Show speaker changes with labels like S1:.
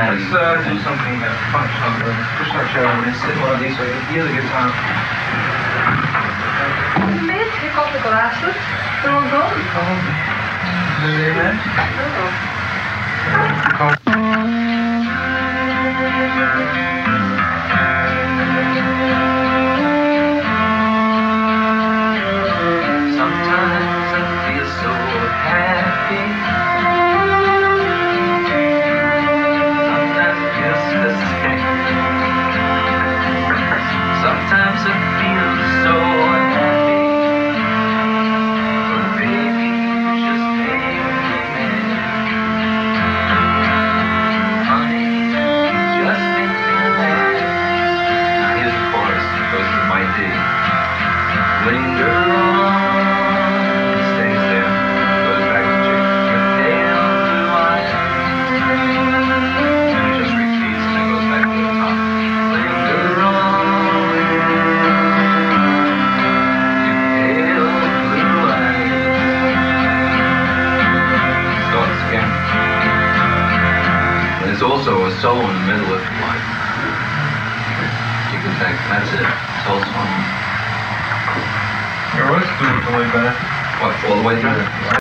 S1: Let's
S2: Let's
S1: do something functional. Push our chair over and sit one of these so you can hear the guitar.
S3: May I take off the glasses? They're all gone.
S2: Sometimes I feel so happy. Sometimes I feel so sick. Sometimes I feel so happy. But baby, you just make me mad. Honey, you just make me mad. Now here's the chorus. It goes to my D. Linger on, stays there, goes back to G. Your pale blue eyes. And it just repeats and then goes back to the top. Linger on, your pale blue eyes. Starts again. There's also a solo in the middle if you like. You can take, that's it. It's all song.
S1: Your voice doing really bad.
S2: What, all the way through?